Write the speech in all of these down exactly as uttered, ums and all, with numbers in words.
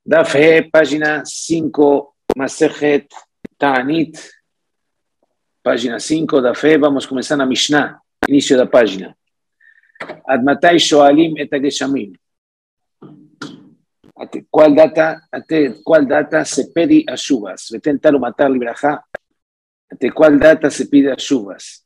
Daf He, página cinco, Masejet Ta'anit, página cinco, Daf He, vamos a comenzar a Mishnah, inicio de la página. Ad matai shoalim et hageshamim. ¿Ate cuál data, ate cuál data se pide a Shuvas? Vetentaru matar libraja. ¿Ate cuál data se pide a Shuvas?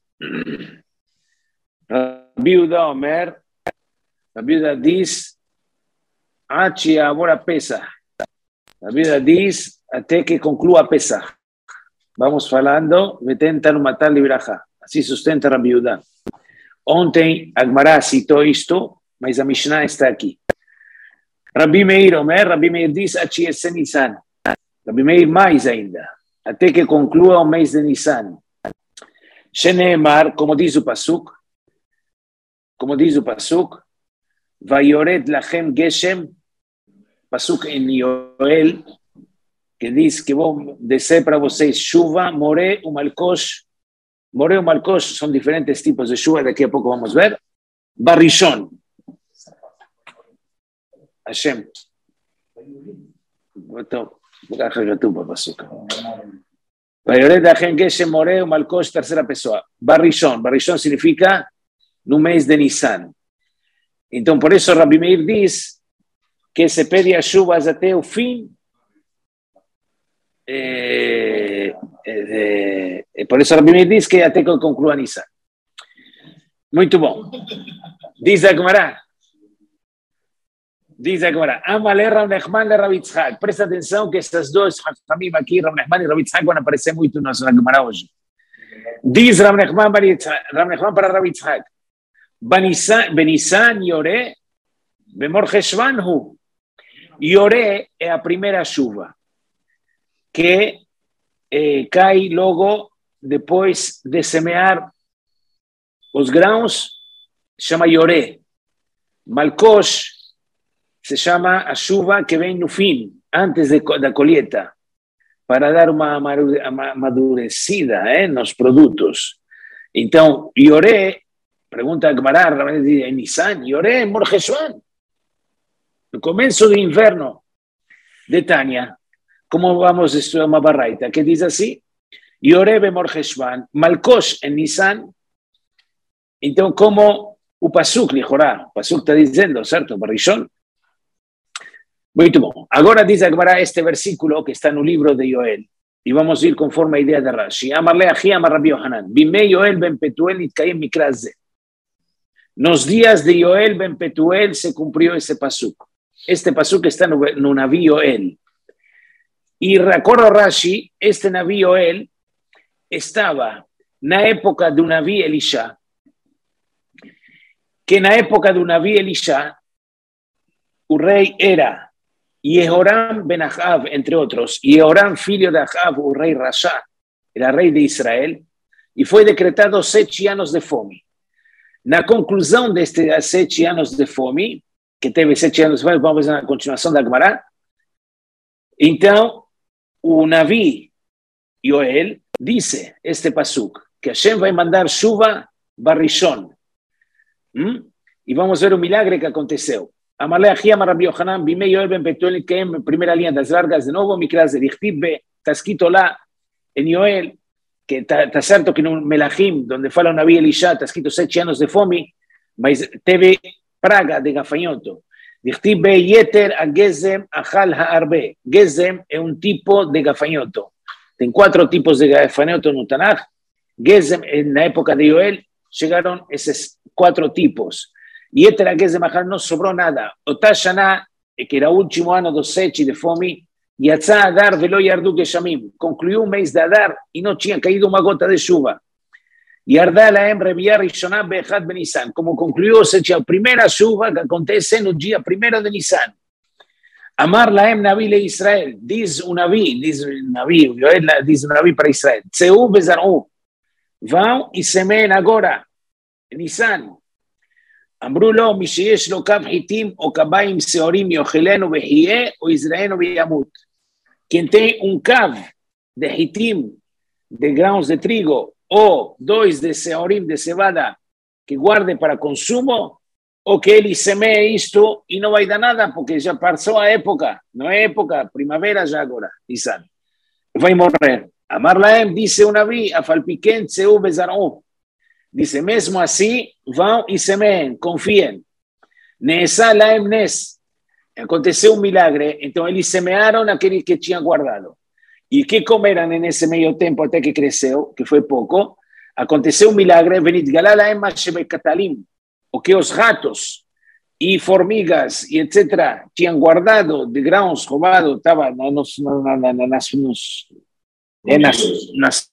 Rabbi Uda Omer, Rabbi Uda diz, Achi ahora pesa. Rabbi Uda diz, até que conclua Pesach. Vamos falando, vetentaru matar libraja. Así sustenta Rabbi Uda. Ontem a Gemara citou isto, mas a Mishnah está aqui. Rabbi Meir Omer, Rabbi Meir diz, Achi esse Nissan. Rabbi Meir mais ainda, até que conclua o mês de Nissan. Sheneemar, como diz o Pasuk, como diz o Pasuk, Vayored lachem geshem, Pasuk em Yoel, que diz que vou descer para vocês chuva, more e malkosh. More e malkosh são diferentes tipos de chuva, daqui a pouco vamos ver. Barishon. Hashem. Então, vou carregar tu para Pasuk. Vayored lachem geshem, more e malkosh, terceira pessoa. Barishon. Barishon significa no mês de Nissan. Então, por isso, Rabbi Meir diz que se pede as chuvas até o fim. Eh, eh, eh, por isso, Rabbi Meir diz que até que conclua Nissan. Muito bom. Diz a Gemara. Diz a Gemara. Amale Rav Nechman e Rav Yitzhak. Presta atenção que essas duas famílias aqui, Rav Nechman e Rav Yitzhak, vão aparecer muito na Gemara hoje. Diz Rav Nechman para Rav Yitzhak. Benisan Yoré, Bemor Heshvan hu. Yoré é a primeira chuva que eh, cai logo depois de semear os grãos, chama Yoré. Malkosh se chama a chuva que vem no fim, antes de, da colheita, para dar uma amadurecida eh, nos produtos. Então, Yoré, pergunta a Gemara, em Nissan, Yoré em Mor Heshvan. No começo do inverno de Tânia, como vamos a estudar uma barraita, que diz assim, Yoré em Mor Heshvan, Malkosh em Nissan. Então, como o Pasuk, Lichorá, o Pasuk está dizendo, certo? Barishon. Muito bom. Agora diz a Gemara este versículo que está no livro de Yoel. E vamos ir conforme a ideia de Rashi. Amarle achi amar Rabbi Yohanan. Bimei Yoel ben Petuel nitkayem mikra ze. Nos días de Yoel ben Petuel se cumprió ese pasuk. Este pasuk está no, no Naví Yoel. Y recuerdo Rashi, este Naví Yoel estaba na época do Naví Elisha, que na época do Naví Elisha, o rei era Yehoram ben Ahav, entre otros. Yehoram, filho de Ahav, o rei Rasha, era rei de Israel, e foi decretado sete anos de fome. Na conclusão destes sete anos de fome, que teve sete anos de fome, vamos na continuação da Gemara. Então, o Naví Yoel disse este pasuk, que Hashem vai mandar chuva barishon. Hum? E vamos ver o milagre que aconteceu. Amarle achi amar Rabbi Yohanan, bimei Yoel ben Petuel, que é primeira linha das largas, de novo, mikra ze dichtib be, está escrito lá em Yoel, que está certo que no Melachim, onde fala o Naví Elisha, está escrito sete anos de fome, mas teve praga de gafanhoto. Dichtib be yeter a gezem achal ha'arbe. Gezem é um tipo de gafanhoto. Tem quatro tipos de gafanhoto no Tanakh. Gezem, na época de Yoel, chegaram esses quatro tipos. Yeter a gezem achal não sobrou nada. Otashana, que era o último ano do sete de fome, Yatzá Adar velo yardu geshamim. Concluiu o mês de Adar e não tinha caído uma gota de chuva. Yardá laem reviar rishoná be'echad ben Nissan. Como concluiu, ou seja, a primeira chuva que acontece no dia primeiro de Nissan. Amar laem Naví le Israel. Diz o Naví, diz o Naví, diz o Naví para Israel. Tseu bezar'u. Vão e semeiem agora. Nissan. אמרו לו, מי שיש לו קו חיטים או קביים שעורים יאכלנו ויחיה או יזרענו וימות. Quem tem um cavo de hitim, de grãos de trigo, ou dois de seorim de cevada que guarde para consumo, o que ele semee isto e não vai dar nada, porque já passou a época, não é época, primavera já agora, Nisan. Vai morrer. Amar Laem, disse o Nabi, afalpiquem tseu bezar'u. Dice, mesmo assim, vão e semeiem, confiem. Nessa Laem Nes. Aconteceu um milagre, então eles semearam aquele que tinha guardado. E o que comeram nesse meio tempo até que cresceu, que foi pouco, aconteceu um milagre, venit galalaem mashebekatalim, o que os ratos e formigas e etcétera tinham guardado de grãos roubados, estava nos, na, na, na, nas, nos, nas, nas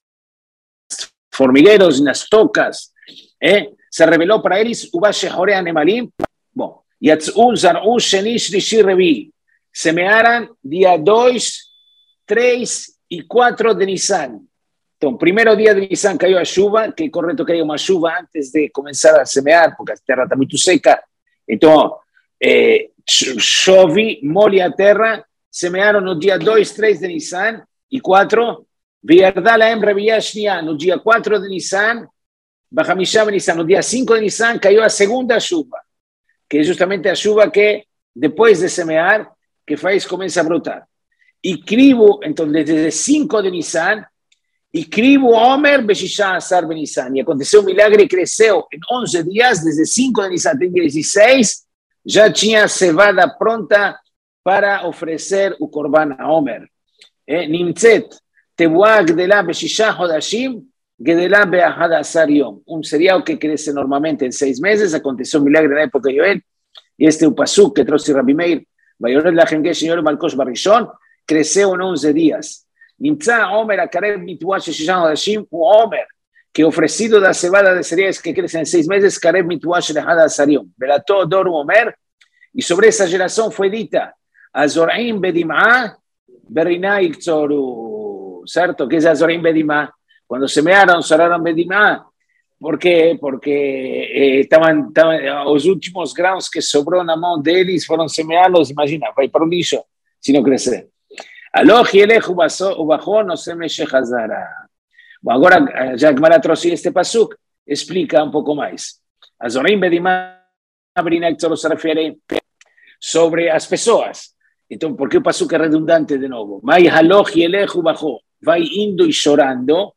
formigueiros e nas tocas, eh? Se revelou para eles, Ubashehorea Nemalim, bom, Yatz'u zar'u sheni shlishi revi, semearam dia dois, três e quatro de Nisan. Então, primeiro dia de Nisan caiu a chuva, que é correto que caiu uma chuva antes de começar a semear, porque a terra está muito seca. Então, eh, chove, molhe a terra, semearam no dia dois, três de Nisan e quatro. Vierdalaem Reviashnia, no dia quatro de Nisan, Bachamishav Nisan, no dia cinco de Nisan, caiu a segunda chuva, que é justamente a chuva que, depois de semear, que faz começa a brotar. E crivo, então, desde cinco de Nisan, e crivo Omer Beshishá Asar Ben Nisan. E aconteceu um milagre, cresceu em onze dias, desde cinco de Nisan até dezesseis, já tinha a cevada pronta para oferecer o Korban a Omer. Nimtzet, Tebuá Gdelá Beshishá Hodashim, Gdelá Be'ahad Asar Yom. Um cereal que cresce normalmente em seis meses, aconteceu um milagre na época de Yoel, e este é o pasuk que trouxe Rabbi Meir, Vayored Lachem Gesh Yoel Malkosh Barishon, cresceu em onze dias. Nimtzá Omer Akarev Mitbuá Sheshishan Hodashim, o Omer, que oferecido da cevada de cereais que cresce em seis meses, Karev Mitbuá Shehad Asar Yom. Belató Doru Omer, e sobre essa geração foi dita, Azoraim Bedimá, Berinai Ktzoru, certo? Que é Azoraim Bedimá? Quando semearam, soraram Bedimá. Por quê? Porque eh, estavam, estavam, os últimos grãos que sobrou na mão deles foram semeá-los, imagina, vai para o lixo, se não crescer. Aloch Yelech Ubachon Osem Shechazara. Bom, agora, já que Mara trouxe este pasuk, explica um pouco mais. Azorim Bedimá, Berinai Ktzoru se refere sobre as pessoas. Então, por que o pasuk é redundante de novo? Mai Aloch Yelech Ubachon. Vai indo e chorando,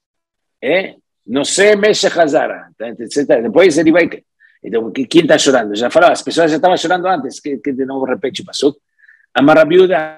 eh? Não sei, mexe Hazara. Depois ele vai. Então, quem está chorando? Já falou, as pessoas já estavam chorando antes, que, que de novo repete o pasuk. Amar Rabiuda,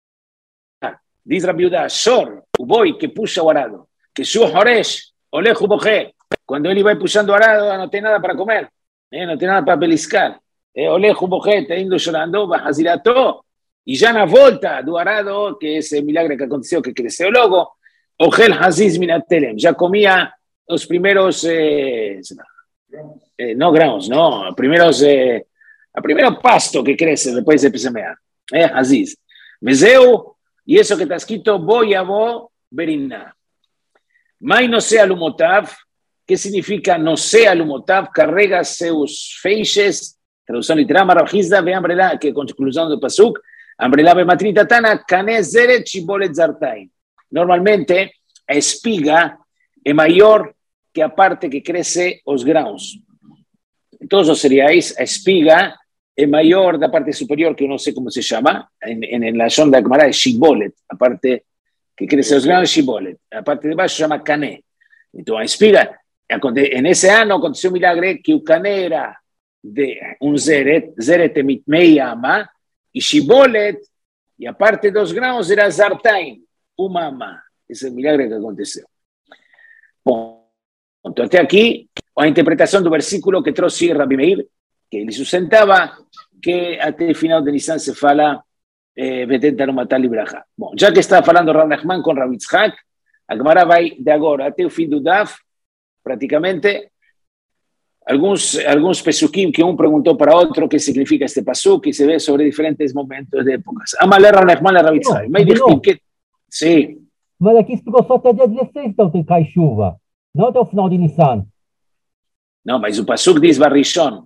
diz Rabiuda, Shor, o boi que puxa o arado, que Shu Horesh, Olech Uboche, quando ele vai puxando o arado, não tem nada para comer, eh? Não tem nada para beliscar. Eh? Olech Uboche, está indo chorando, Bahazirató, e já na volta do arado, que é esse milagre que aconteceu, que cresceu logo, Ogel Haziz Minatelem, já comia os primeiros, eh, eh, não grãos, não, primeiros, eh, o primeiro pasto que cresce depois de semear, é eh, Aziz. Vezeu, e isso que está escrito, bo yavo berinna. Mai no sea lumotav, que significa no sea lumotav, carrega seus feixes, tradução literal, marrajizda, ve ambrelá, que é conclusão do pasuk, ambrelá ve matritatana, cane zeret chibolet zartain. Normalmente, a espiga é maior que a parte que cresce os grãos. Em todos os cereais, a espiga é maior da parte superior, que eu não sei como se chama, em la Shon da Gemara é shibolet, a parte que cresce os grãos é shibolet, a parte de baixo se chama cané. Então a espiga, nesse ano aconteceu um milagre que o cané era de um zeret, zeret mitmei ama, e shibolet, e a parte dos grãos era zartain, uma ama. Esse é o milagre que aconteceu. Bom, então até aqui, a interpretação do versículo que trouxe Rabbi Meir, que ele sustentava que até o final de Nisan se fala Vetenta no matar libraja. Bom, já que está falando Rav Nachman com Rav Yitzhak, a Gemara vai de agora até o fim do Daf, praticamente, alguns, alguns pesukim que um perguntou para outro o que significa este pasuk, que se vê sobre diferentes momentos de épocas. Amalé Rav Nachman e Rav Yitzhak. Mas diz que... Sim. Mas aqui explicou só até dia dezesseis, então tem cai chuva. Não até o final de Nissan. Não, mas o pasuk diz Barishon.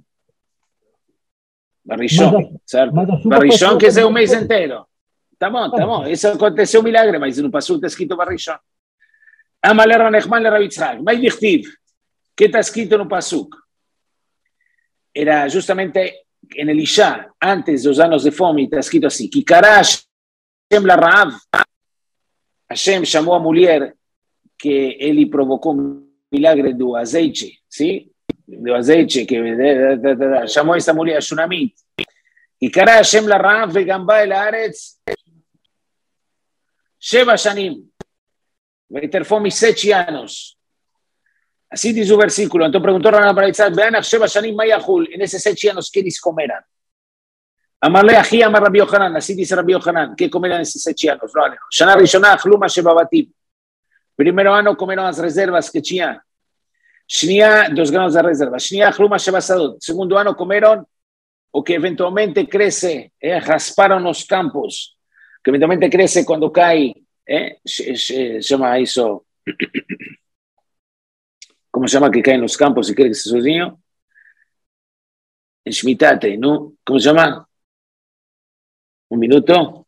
Barishon, certo? Barishon quer dizer o mês inteiro. Tá bom, tá bom. Isso aconteceu um milagre, mas no pasuk está escrito Barishon. Amalera Nechman le Rav Yitzhak. Mas dichtiv, que está escrito no pasuk? era justamente en Elisha, antes de los años de fome, está escrito así, Kikará Hashem la Raab, Hashem llamó a Mulier, que él provocó un milagre de azeite, ¿sí? De azeite, que de, de, de, de, llamó a esta mujer a Shunamit. Kikará Hashem la Raab, vegamba el Aretz, Sheva Shanim, veiter fome sete anos. Así dice su versículo. Entonces preguntó Rana para Isaac, vean a Sheva Shanim Mayahul, en esos seis años, ¿qué les comerán? Amarle ají, amar Rabbi Yohanan, así dice Rabbi Yohanan, ¿qué comerán esos seis años? Shana Rishonah, Chluma Sheva Batim. Primero año comieron las reservas que tenían. Shnia, dos granos de reserva. Shnia, Chluma Sheva Sadot. Segundo año comieron o que eventualmente crece, eh, rasparon los campos, que eventualmente crece cuando cae, eh, se, se, se llama eso, ¿cómo se llama que cae en los campos y crece su niño? En Shmitate, ¿no? ¿Cómo se llama? Un minuto.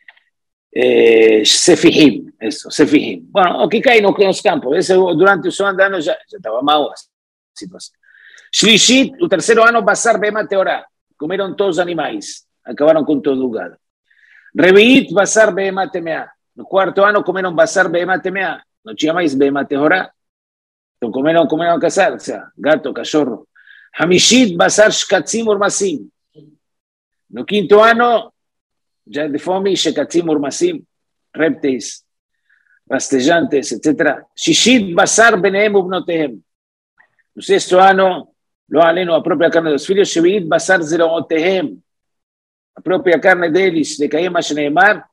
Eh, Sefihim, eso, Sefihim. Bueno, o que cae en los campos, ese, durante los años ya, ya estaba mal la situación. Shlishit, el tercero año, Basar Bema Teorá. Comieron todos los animales, acabaron con todo lugar. Reviit, Basar Bema Temea. El cuarto año comieron Basar Bema Temea. No llamáis Bema Teorá. Entonces comieron, comieron a casar, o sea, gato, cachorro. Hamishit, Basar Shkatzim Urmasim. No quinto año, ya de fome, Shkatzim Urmasim, répteis, rastellantes, etcétera. Shishit, Basar Benehem Ubnotehem. No sexto año, lo aleno a propia carne de los filhos, Sheviit Basar Zerotehem, a propia carne de ellos, de Kaim Ashneemar,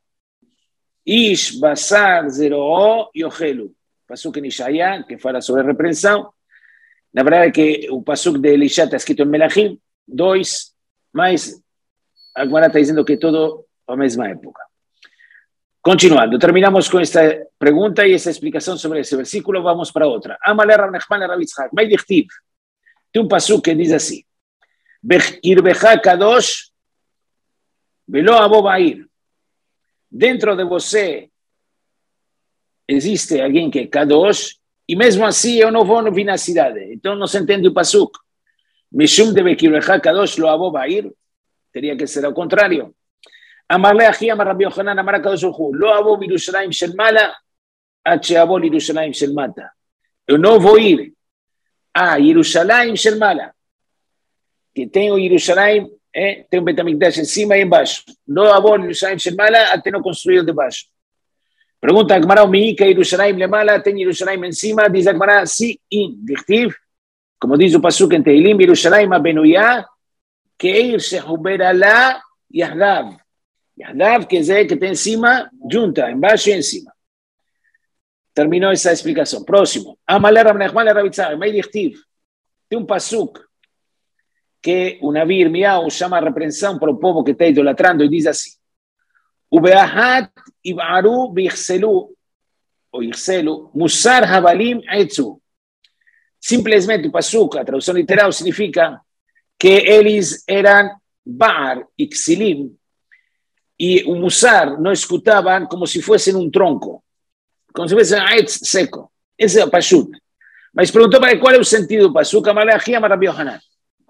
Ish Basar Zero Yohelu. Pasuk en Ishaya, que fala sobre reprensión. La verdad es que un pasuk de Elisha está escrito en Melachim, dos, más, Agmará está diciendo que todo a la misma época. Continuando, terminamos con esta pregunta y esta explicación sobre ese versículo, vamos para otra. Amale Rav Nachman Rav Yitzhak, May Dichtiv. Tiene un pasuk que dice así: Irbeja Kadosh, Velo Abo Ba'ir. Dentro de você existe alguien que é Kadosh, e mesmo assim eu não vou vir na cidade. Então não se entende o pasuk. Mishum de Irbeja Kadosh, Lo Abo Ba'ir. Teria que ser ao contrário. Amarle Achi, Amar Rabbi Yochanan, Amar Kadosh Hu, Lo Abo Birushalayim Shel Mala, Ad She'avo Birushalayim Shel Mata. Eu não vou ir a Jerusalém Shel Mala, que tem o Jerusalém, eh, tem um Betamigdash em cima e embaixo. Não avó Jerusalém Shel Mala, até não construído debaixo. Pergunta a Gemara, o Miika Jerusalém Le Mala, tem Jerusalém em cima, diz a Gemara, si, in, dichtiv, como diz o pasuk em Teilim, Jerusalém Abenuyá, que ir se hubera lá, Yahdav. Yahdav, quer dizer que tem em cima, junta, embaixo e em cima. Terminó esa explicación. Próximo. Amalé Rav Nachman Rav Yitzhak, May Dichtiv. Tem un pasuk que un Naví Irmiyahu llama reprensión por el pueblo que está idolatrando y dice así: Ubeahat ib'aru bichselu, o ichselu, musar habalim etzu. Simplemente el pasuk, la traducción literal, significa que ellos eran bar y xilim y un musar no escutaban como si fuesen un tronco, como si fuese aetz seco. Ese es el pasuk. Mas preguntó para cuál es el sentido del pasuk. Amalé Achi, Amar Rabbi Yohanan.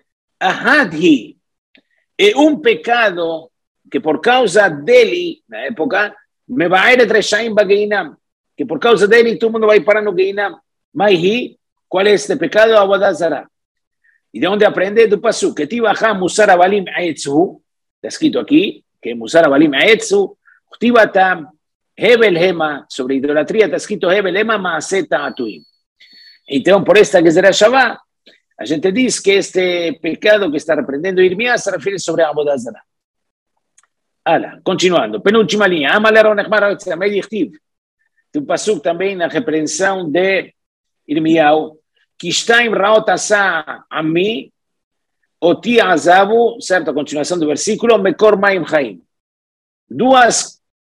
Ahadhi es un pecado que por causa de él, en la época, me va a ir a Reshaim Bageinam, que por causa de él todo el mundo va a ir parando Geinam. Maihi, ¿cuál es este pecado? Awadazara. ¿Y de dónde aprende? Du pasuk. Que ti baja musar abalim aetzu, está escrito aquí, que musar abalim aetzu, utibatam, Hebel Hema, sobre idolatría está escrito Hebel Hema Maaseta Atuim. Então, por esta que será Shabbat, a gente diz que este pecado que está reprendendo Irmías se refiere sobre Abodazara. Ala, continuando. Penúltima linha. Amalé Rav Nachman Rav Yitzhak, May Dichtiv. Tem um pasuk também na repreensão de Irmiyahu. Kishtaim Raot Asa Ami, Oti Azabu, certo? A continuação do versículo. Mekor Maim Chaim. Duas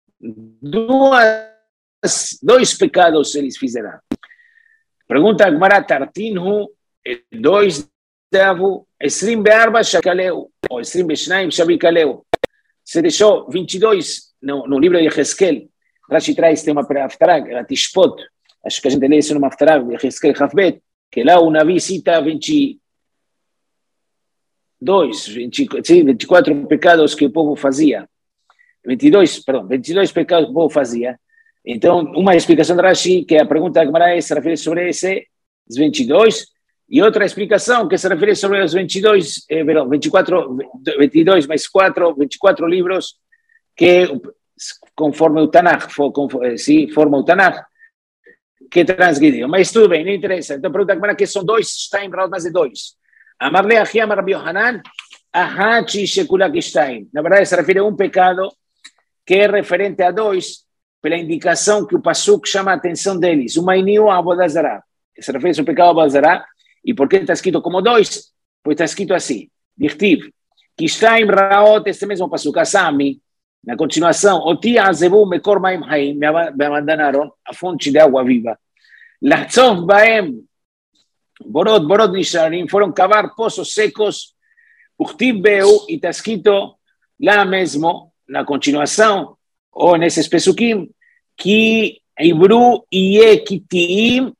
Duas, dois pecados eles fizeram. Pergunta a Gemara, Tartinhu, dois devo, Esrim Bearba Shakaleu, ou Esrim Beshnaim Shabikaleu. Se deixou vinte e dois no, no livro de Yehezkel. Rashi traz tema para Haftarah, a Tishpot. Acho que a gente lê isso no Haftarah, de Yehezkel Hafbet, que lá o Navi cita vinte, dois, sim, vinte e quatro pecados que o povo fazia. vinte e dois, perdão, vinte e dois pecados que o povo fazia. Então, uma explicação de Rashi, que a pergunta da Gemara se refere sobre esse, os vinte e dois, e outra explicação que se refere sobre os vinte e dois, eh, perdão, vinte e quatro, vinte e dois mais quatro, vinte e quatro livros, que conforme o Tanakh, conforme, sim, forma o Tanakh, que transgrediu. Mas tudo bem, não interessa. Então, a pergunta da Gemara que são dois, está em mais de dois. Amarle Achiam Rabbi Yohanan, Ahachi Shekulak Shtaim. Na verdade, se refere a um pecado que é referente a dois, pela indicação que o Pasuk chama a atenção deles. Uma iniu abodazará. Se refere ao pecado abodazará. E por que está escrito como dois? Pois está escrito assim. Dichtiv. Kishtaim raot, este mesmo Pasuk. Asami, na continuação. Oti azevu mekor maim haim. Me abandonaram a fonte de água viva. Lachtzov baem. Borot, borot nisharim. Foram cavar poços secos. Uchtiv beu. E está escrito lá mesmo, na continuação, ou nesses pesukim, que Ibru iye kitiim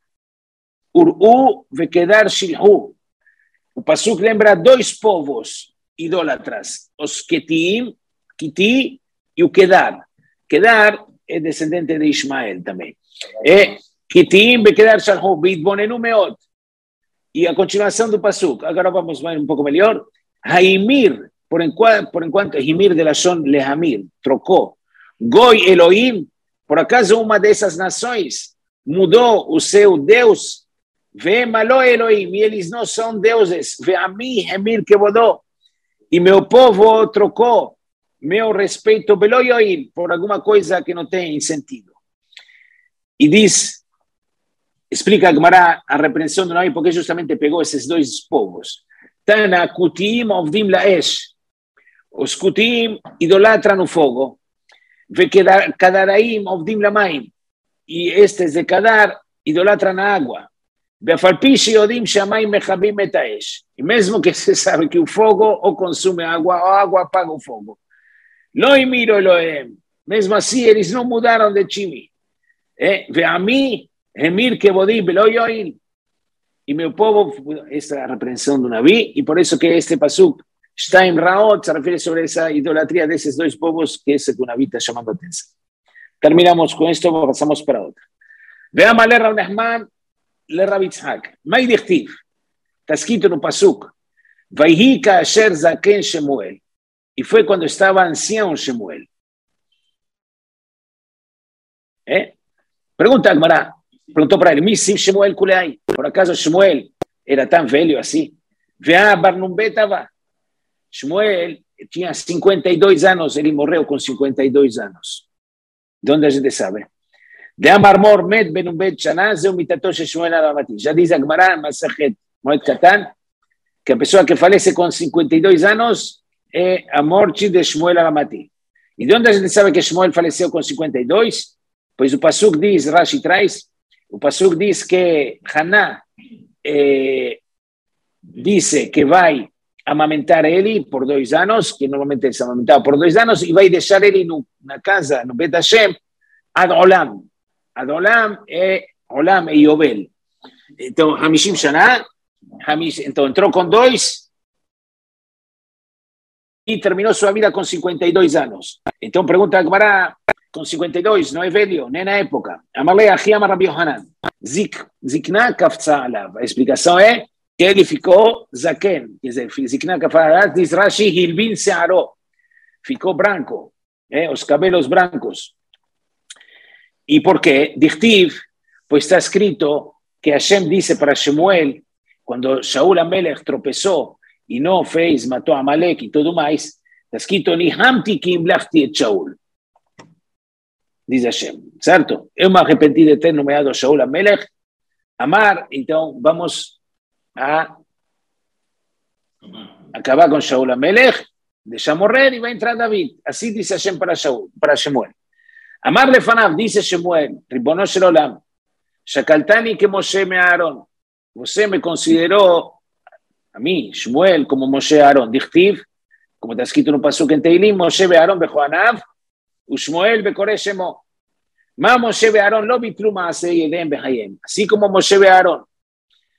uru vekedar shilhu. O pasuk lembra dois povos idólatras, os kitiim, kiti e o kedar. Kedar é descendente de Ismael também. É kitiim vekedar shilhu beitbonenu meot. E a continuação do pasuk, agora vamos ver um pouco melhor. Haimir, por enquanto, por enquanto Himir de la Shon Lehamir, trocou. Goi Elohim, por acaso uma dessas nações mudou o seu Deus? Ve malo Elohim, e eles não são deuses. Ve a mim, Hemir Kevodó, e meu povo trocou meu respeito pelo Yoim por alguma coisa que não tem sentido. E diz, explica a Gemara a repreensão do Noé, porque justamente pegou esses dois povos. Tana Kutim Ovdim Laesh, os Kutim idolatram o fogo. Kadaraim Ovdim Lamaim, e estes de Kadar idolatram a água. Beafalpishi Odim Shamaim Mechabim Etaesh, e mesmo que se sabe que o fogo ou consome água, ou a água apaga o fogo. Lo imiro Elohem, mesmo assim eles não mudaram de time. Veami Emir Kevodim Belo Yoil, e meu povo, esta é a repreensão do Navi, e por isso que este pasuk está em Raot, se refere sobre essa idolatria desses dois povos, que esse que o Navi está chamando a atenção. Terminamos com isto, passamos para outra. Veamos a ler Rav Nehman, ler Rav Yitzhak. Mai dichtiv, está escrito no pasuk, Vaihi kaasher zaken Shemuel, e foi quando estava ancião Shemuel. É? Pergunta a Gemara, perguntou para ele, Missim Shemuel Kulei, por acaso Shemuel era tão velho assim? Vea Barnumbetava. Shemuel tinha cinquenta e dois anos, ele morreu com cinquenta e dois anos. De onde a gente sabe? De Amarmor Med Benumbet Shanaz, eu mitatosh Shemuel Aramati. Já diz a Gemara, Masachet Moed Katan, que a pessoa que falece com cinquenta e dois anos é a morte de Shemuel Aramati. E de onde a gente sabe que Shemuel faleceu com cinquenta e dois? Pois o pasuk diz, Rashi traz, o pasuk diz que Haná eh, disse que vai amamentar ele por dois anos, que normalmente ele se amamentava por dois anos, e vai deixar ele no, na casa, no Bet Hashem, ad Olam. Ad Olam é Olam e Yobel. Então, Hamishim Shana, então entrou com dois e terminou sua vida com cinquenta e dois anos. Então, pergunta a Gemara, com cinquenta e dois, não é velho, nem na época. Amalei Achiam Rabbi Yohanan. Zikna kafza alav. A explicação é que ele ficou zaken. Quer dizer, Zikna kafza alav, diz Rashi, hilbin searo. Ficou branco, é, os cabelos brancos. E por quê? Dichtiv, pois está escrito que Hashem disse para Shemuel, quando Shaul Amelech tropeçou e não fez, matou Amalek e tudo mais, está escrito, Nihamti ki imlachti et Shaul. Diz Hashem, certo? Eu me arrependi de ter nomeado Shaul Amelech, Amar, então vamos a acabar com Shaul Amelech, deixar morrer e vai entrar David. Assim disse Hashem para Shaul, para Shemuel. Amar lefanav, disse Shemuel, Ribono shel olam, shakaltani que Moshe me Aaron. Você me considerou, a mim, Shemuel, como Moshe Aaron. Dichtiv, como está escrito no pasuk em Teilim, Moshe be Aaron bechoanav, Ushmuel bekore shemo. Ma Moshe be Aaron lo bitlu maaseh yedem behayem. Assim como Moshe be Aaron,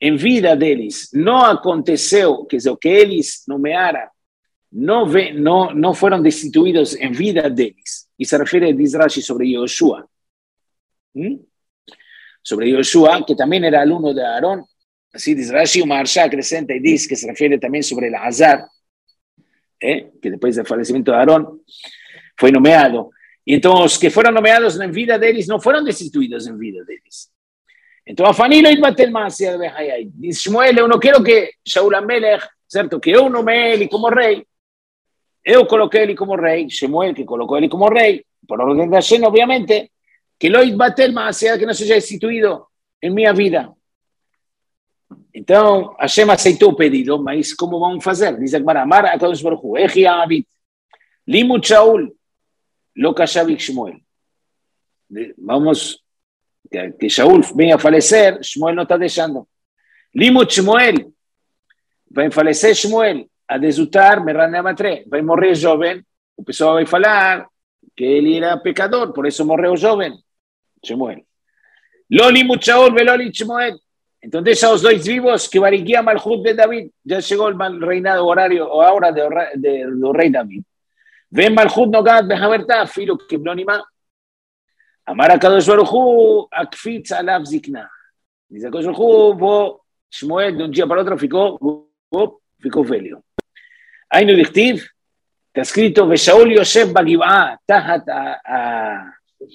en vida deles, não aconteceu, quer dizer, o que eles nomearam, não, ve, não, não foram destituídos em vida deles. E se refere, diz Rashi, sobre Yoshua. ¿Mm? Sobre Yoshua, que também era aluno de Aarón. Así diz Rashi, uma Arsha acrescenta e diz que se refere também sobre el Azar, ¿eh? Que depois do falecimento de Aarón foi nomeado. E então os que foram nomeados na vida deles não foram destituídos em vida deles. Então a Fanilo Itbatel Maaseh Behayai. Diz Shmuel, eu não quero que Shaul HaMelech, certo, que eu nomeei ele como rei, eu coloquei ele como rei, Shmuel que colocou ele como rei, por ordem de Hashem, obviamente, que lo Itbatel Maaseh, que não seja destituído em minha vida. Então, Hashem aceitou o pedido, mas como vamos fazer? Diz Agmará, Amar HaKadosh Baruch Hu, Echi Abit, Limud Shaul, Lo Kashavik Shmuel. Vamos, que, que Shaul venha a falecer, Shmuel não está deixando. Limud Shmuel, vai falecer Shmuel, a desutar, Merranamatre, vai morrer jovem, o pessoal vai falar que ele era pecador, por isso morreu jovem, Shmuel. Lo Limud Shaul, Velo Limud Shmuel. Então deixa os dois vivos, que Bariquia Malchut de David, já chegou o reinado horário, ou a hora de, de, do rei David. Vem Malchut Nogat Behaverta, filho que Blonima. Amar HaKadosh Baruch Hu, Akfitz Alav Zikna. Diz HaKadosh Baruch Hu, vou, Shmuel, de um dia para outro ficou, ficou velho. Aí no Dichtiv, está escrito, Veshaul Yosef Bagiv'a, Tahat a...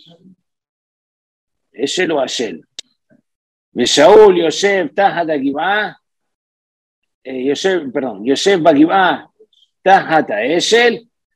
Eshel ou Ashel? ושאול יושב תחת הגבעה, יושב, פרדון, יושב בגבעה תחת האשל,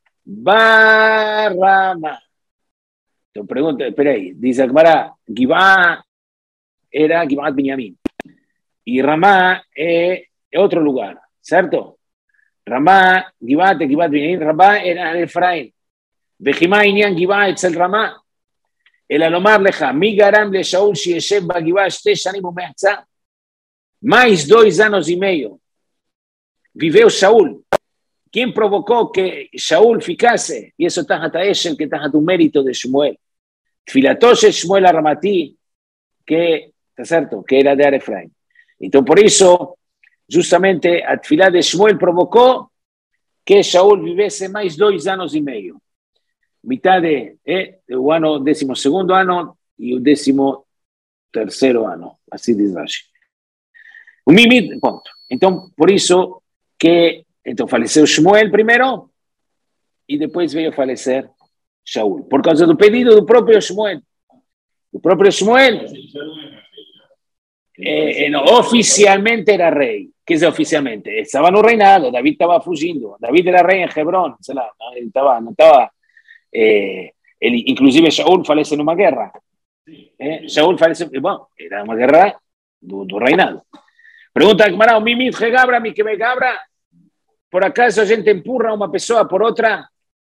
ברמה. Te pregunto, espera ahí, dice Agmará, Gibá era Gibat Binyamin, y Ramá es otro lugar, ¿cierto? Ramá, Gibat, Gibat Binyamin, Ramá era en Efraín, Bejimá Inyan Gibá, Etzel Ramá, אלא לומר לך, מי גרם לשאול שישב בגבעה שתי שנים ומחצה? Mais dois anos e meio viveu Shaul. Quem provocou que Shaul ficasse? E isso está a Eshel, que está do mérito de Shmuel. Tfilato de Shmuel Aramati, que, está certo, que era de Efraim. Então, por isso, justamente, a tfilá de Shmuel provocou que Shaul vivesse mais dois anos e meio. Mitad eh, o ano, décimo segundo ano e o décimo terceiro ano, assim diz Rashi. O mimid, ponto. Então, por isso que então faleceu Shmuel primeiro e depois veio falecer Shaul, por causa do pedido do próprio Shmuel. O próprio Shmuel eh, eh, oficialmente era rei. ¿Qué es oficialmente? Estaba no reinado, David estaba fugindo. David era rei en Hebrón, no, él estaba, no estaba. Eh, el, inclusive Shaul falece en una guerra. Eh, Shaul falece, bueno, era una guerra do, do reinado. Pregunta Agmará, mi mi gabra, mi que me gabra, por acaso a gente empurra uma pessoa por outra?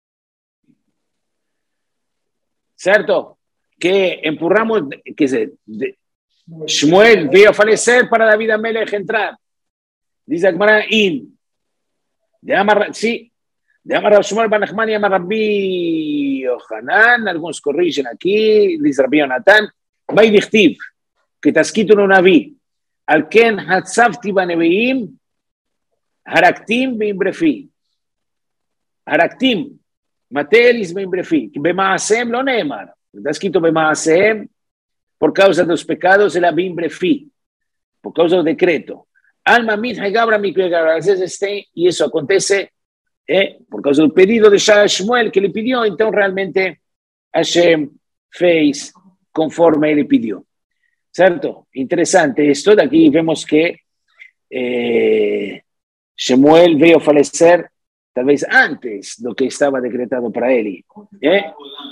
Certo? Que empurramos, quer dizer, de, Shmuel veio a falecer para David Amelech entrar. Dice Agmará, in. De Amar, sí. De Amar Shmuel ben Nachman y Amar Rabbi Yohanan, algunos corrigen aquí, dice Rabbi Yonatan, Vai dichtiv, que está escrito en un Naví, al Ken Hatzavti Baneveim, Haraktim Beimbrefi. Haraktim, Matelis Beimbrefi, que Bemaasem lo Neemar, está escrito Bemaasem, por causa de los pecados, era Beimbrefi, por causa del decreto. Alma mit Hagabra Mikwegabra, y eso acontece. Eh, por causa do pedido de Shmuel que ele pediu, então realmente Hashem fez conforme ele pediu. Certo? Interessante isto. Daqui vemos que eh, Shmuel veio falecer talvez antes do que estava decretado para ele. Eh?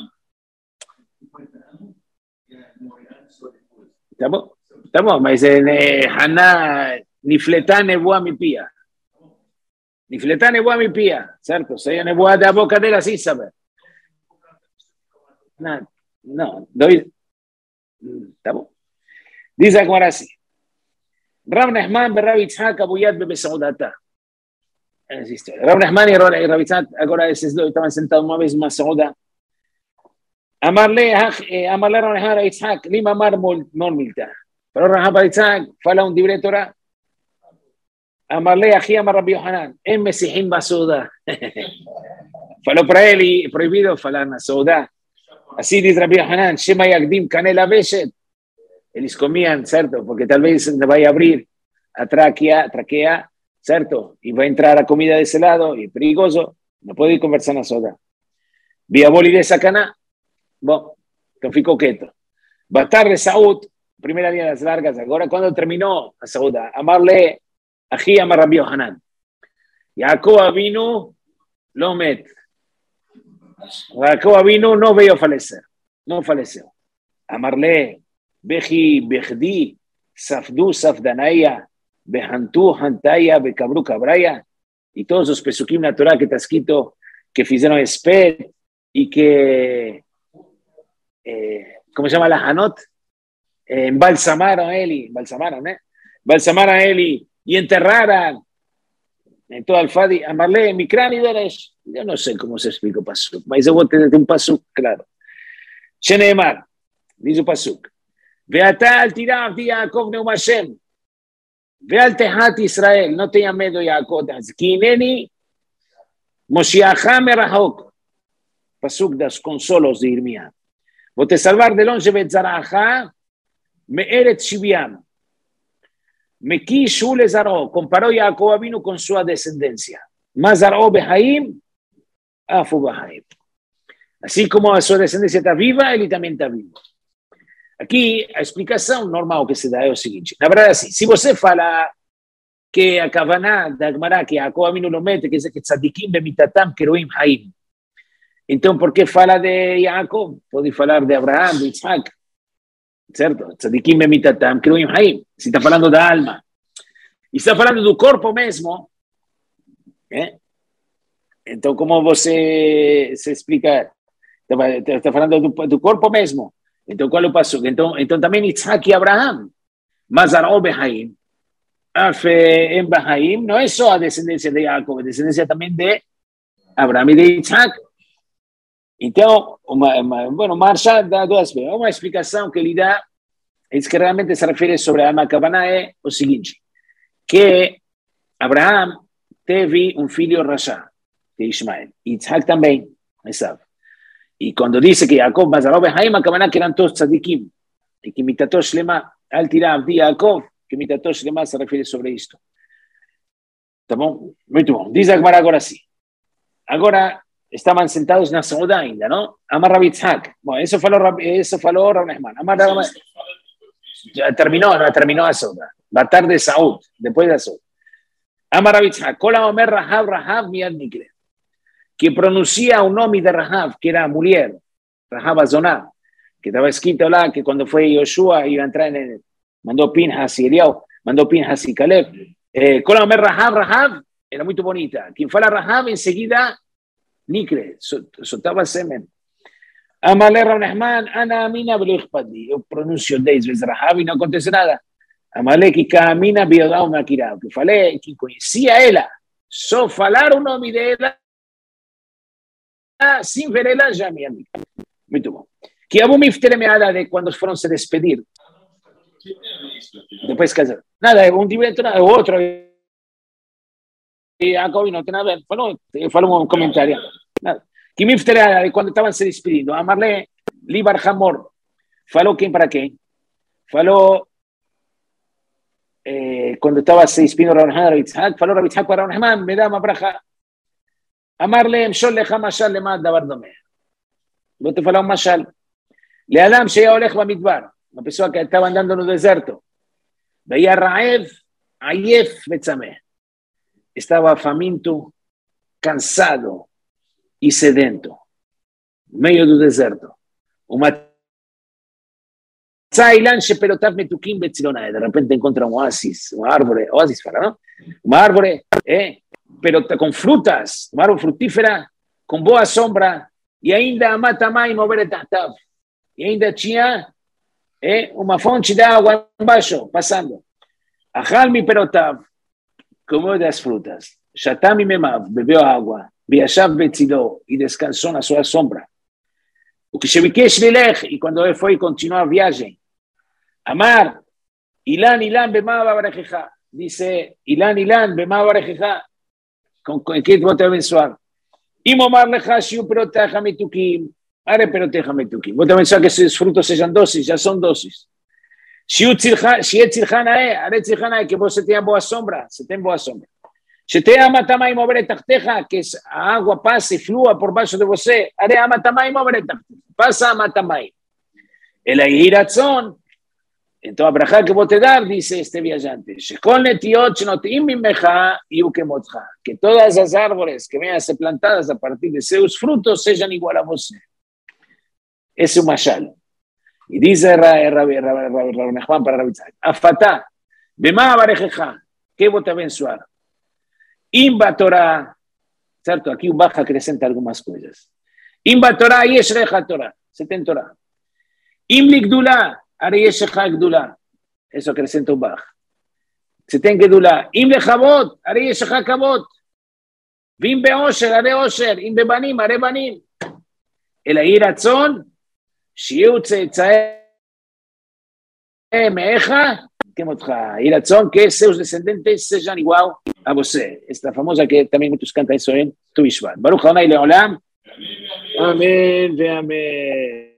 Tá bom? Tá bom, mas eh, Haná Nifletá nevoa mi pia. Nifletá nevoa mi pia, certo? Se io nevoa da boca dela, sì, sabe. No, no, doy. Está bom. Dice agora assim. Rav Nachman Rav Yitzhak Abuyad bebesaudata. Rav Nachman e Rav Yitzhak, agora esses dois estavam sentados uma vez numa sauda. Amarle, amarle Rav Nachman Rav Yitzhak, lima amar non milta. Pero Rav Yitzhak fala um dibre Torah. Amarle Ají Amar Rabbi Yohanan, en Mesihim Basouda. Faló para él y prohibido falar na Saudá. Así dice Rabbi Yohanan, Shema Yagdim Canela Beshet. Ellos comían, ¿cierto? Porque tal vez le vaya a abrir a tráquea, traquea, ¿cierto? Y va a entrar a comida de ese lado y perigoso. No puede ir conversar na Saudá. Vía boli de Sacaná. Bueno, entonces ficou quieto. Batar de Saúd, primera línea de las largas. Ahora, cuando terminó a Saudá, amarle Ají Amar Rabbi Yohanan. Jacob Avinu lo met. Jacob Avinu no veo falecer. No faleció. Amarle Beji Bejdi Safdu Safdanaya Behantu Hantaya Becabru Cabraya. Y todos los pesukim naturales que está escrito que hicieron espet y que eh, ¿cómo se llama la Hanot? Eh, embalsamaron a él y embalsamaron, ¿eh? Embalsamaron a él y, y enterraran en todo Alfadi. Amarle Mikran y Deresh. Yo no sé cómo se explica Pasuk. Mas yo voy a tener un Pasuk claro. Sheneemar, dice Pasuk. Veata al tirar di Yaakov Neum Hashem. Ve al Tehat Israel. No tenga miedo Yaakov. Kineni Moshiachá merahok. Pasuk das consolos de Irmía. Vos te salvar de longe Betzarajá me eret Shibiam. Me ki shule Zaró. Comparó Jacob Avinu con su descendencia. Más Zaró Behaim, Afu Behaim. Así como su descendencia está viva, él también está vivo. Aqui a explicação normal que se dá é o seguinte: na verdade, assim, se você fala que a Kavaná da Gemara, que Jacob Avinu lo mete, quer dizer que Tzadikim bemitatam keruim haim. Então, por que fala de Jacob? Pode falar de Abraham, de Isaac, certo? Tzadikim bemitatam keruim haim. Se está falando da alma. E está falando do corpo mesmo, eh? Então, como você se explica? Está falando do, do corpo mesmo. Então, qual é o passo? Então, então também Isaac e Abraham, mas Zaró Behaim, em Behaim, não é só a descendência de Jacob, a descendência também de Abraham e de Isaac. Então, uma, uma, bueno, Marsha dá duas vezes. Uma explicação que ele dá, é que realmente se refere sobre a alma Kavaná, é o seguinte, que Abraham teve um filho Rasha, que é Ismael, e Isaac também, sabe? Y cuando dice que Jacob, Mazaró, Behaim, Akabaná, que eran todos tzadikim, y que Mitatosh Lema, al tirar Abdi Jacob, que Mitatosh Lema se refiere sobre esto. ¿Está bom? Muy bom. Dice Agmar agora sí. Agora estaban sentados en la Saudá ainda, ¿no? Amar Rabbi Yitzhak. Bueno, eso faló, eso faló Rav Nehman. Amar Rabbi ya terminó, no terminó la Saudá. Va a tarde Saúd, después de la Saúd. Amar Rabbi Yitzhak. Kola Omer Rahab, Rahab, Miad Nikre. Que pronuncia un nombre de Rahab, que era mujer, Rahab Azoná, que estaba escrito lá, que cuando fue Yoshua iba a entrar en el, mandó Pinhas y Eliau, mandó Pinhas y Caleb. Eh, con la Rahab, Rahab, era muy bonita. Quien fue la Rahab, enseguida, Nikre, soltaba semen. Amale Rav Nehman, Ana Amina Belechpadi. Yo pronuncio diez veces Rahab y no acontece nada. Amale que Kamina Biodao Makira, que falé, que conocía a ella, so falar un nombre de ella, sin ver ela já, minha amiga. Muito bom. Que Abu Miftere me habla de quando foram se despedir. Depois casar. Nada, um divertido, o outro. E a Jacob não tem nada a ver. Falou, falou um comentário. Nada. Que Miftere habla de quando estavam se despedindo. Amarle Libar Hamor. Falou quem para quem? Falou eh, quando estava se despedindo Rav Nehman, Rav Yitzhak. Falou Rav Yitzhak para Rav Nehman, me dá uma braja. Amarle, Mshol lecha mashal lema davar domeh. Vou te falar um mashal. Leadam sheya olech bamidbar. Uma pessoa que estava andando no deserto. Veia Raev, ayef betzameh. Estava faminto, cansado e sedento. No meio do deserto. Uma tzailan shepelotav metukim betzilonai. De repente encontra um oásis, uma árvore, oásis fala, não? Uma árvore, eh? Pero com frutas, uma árvore frutífera, com boa sombra, e ainda a mata mai mover tahtav. E ainda tinha eh, uma fonte de água embaixo, passando. Achal mi perotav, comeu das frutas. Shatam mi memav, bebeu água. Viajav betziló, e descansou na sua sombra. O que shebikesh lilech, e quando ele foi continuar a viagem. Amar, ilan ilan bemav abrachecha. dice, Ilan, Ilan, Bemá Barejeja, ¿con qué vos te abençoar? Y Momar Leja, Shiu, pero déjame tukim, Are, pero déjame tukim. Vos te abençoar que esos frutos sean dosis, ya son dosis. Shiu Tzilhanae, Are Tzilhanae, que vos se tengan boa sombra, se tengan boa sombra. Se te ama tamay mover tacteja, que es agua pase, flúa por bajo de você, Are ama tamay mover tacteja, pasa ama tamay. El airatzón, en toda braja que vos te dar, dice este viajante, que todas las árboles que vayan a ser plantadas a partir de sus frutos sean igual a vos. Es un mashal. Y dice Rabbi Nachman para Rabbi Tzadok, Afatá, Bemá Barejeja, que vos te abençoar. Imba Torah, cierto, aquí un baja acrescenta algunas cosas. Imba Torah, Yeshreja Torah, setenta Torah. Imli Gdulá, Are Yeshecha Gdulá, eso acrescenta un baj. setenta Gdulá. Imle Chabot, Are Yeshecha Chabot. Vim Beosher, Are Osher. Im Bebanim, Are Banim. El Airatzón, Shiu Tzae Meeja, que motja. Airatzón, que sus descendientes sean igual a vos. Esta famosa que también muchos cantan eso en Tu Ishvat. Baruch Adonai Leolam. Amén, ve amén.